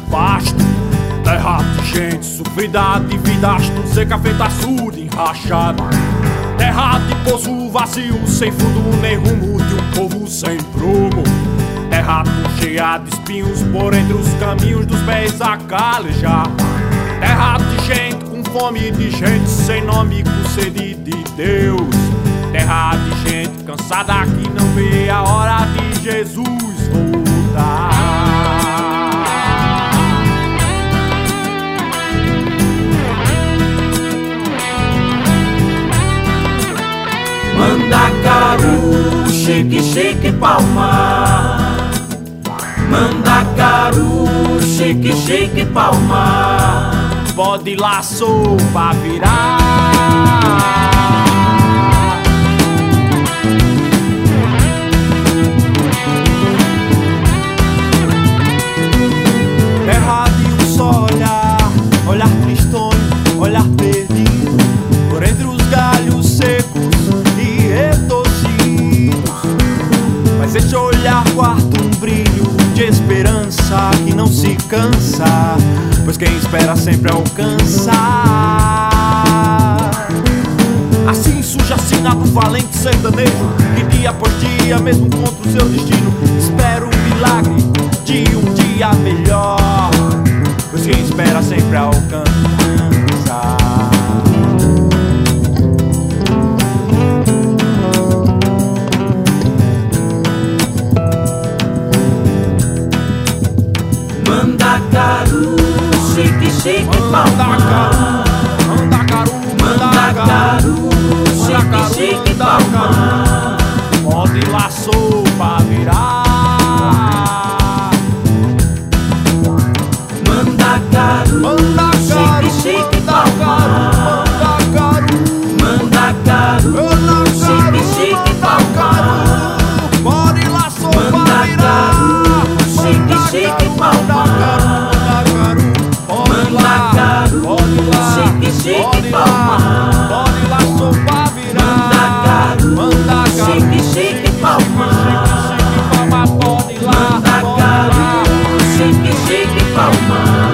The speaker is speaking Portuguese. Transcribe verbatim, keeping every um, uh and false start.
pasto. Terra de gente sofrida de vidas, não seca feita surda, enrachada. Terra de poço vazio, sem fundo nem rumo, de um povo sem prumo. Terra cheia de espinhos por entre os caminhos dos pés a calejar. Terra de gente com fome, de gente sem nome, com sede de Deus. Terra de gente cansada que não vê a hora de Jesus voltar. Mandacaru, chique, chique, palma. Mandacaru, chique, chique, palma. Bode laço pra virar. Terra de um só olhar, olhar tristonho, olhar perdido, por entre os galhos secos e retorcidos. Mas esse olhar guarda um brilho de esperança que não se cansa, pois quem espera sempre alcança. Assim surge a sina do valente sertanejo, que dia após dia, mesmo contra o seu destino, espera o milagre de um dia melhor, pois quem espera sempre alcança. Mandacaru, chique, chique, palma. Mandacaru, Mandacaru, chique, chique, palma. Bode laço pra virar. Mandacaru, chique, chique, palma. Mandacaru, chique, chique, palma. Bode laço pra virar. Chique, chique, palma. Mandacaru, chique, chique, palma. Bode laço pra virar. Mandacaru, chique, chique, palma. Chique, chique, palma, bode lá. Mandacaru, chique, chique, palma.